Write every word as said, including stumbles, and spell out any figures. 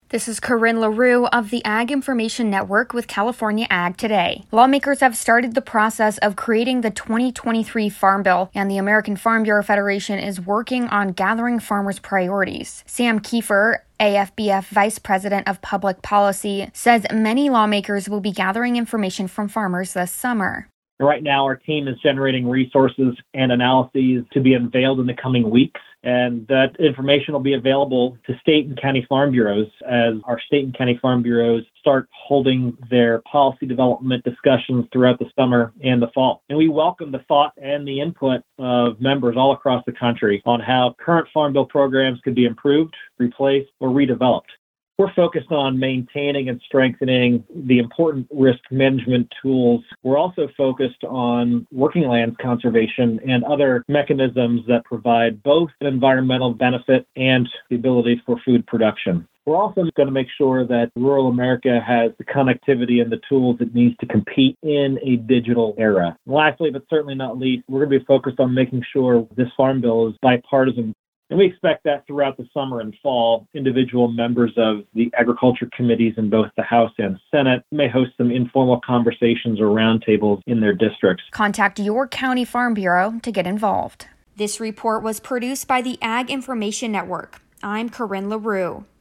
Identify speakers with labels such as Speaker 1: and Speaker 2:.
Speaker 1: This is Corinne LaRue of the Ag Information Network with California Ag Today. Lawmakers have started the process of creating the twenty twenty-three Farm Bill, and the American Farm Bureau Federation is working on gathering farmers' priorities. Sam Kiefer, A F B F Vice President of Public Policy, says many lawmakers will be gathering information from farmers this summer.
Speaker 2: Right now, our team is generating resources and analyses to be unveiled in the coming weeks, and that information will be available to state and county farm bureaus as our state and county farm bureaus start holding their policy development discussions throughout the summer and the fall. And we welcome the thought and the input of members all across the country on how current Farm Bill programs could be improved, replaced, or redeveloped. We're focused on maintaining and strengthening the important risk management tools. We're also focused on working lands conservation and other mechanisms that provide both an environmental benefit and the ability for food production. We're also going to make sure that rural America has the connectivity and the tools it needs to compete in a digital era. And lastly, but certainly not least, we're going to be focused on making sure this Farm Bill is bipartisan. And we expect that throughout the summer and fall, individual members of the agriculture committees in both the House and Senate may host some informal conversations or roundtables in their districts.
Speaker 1: Contact your county farm bureau to get involved. This report was produced by the Ag Information Network. I'm Corinne LaRue.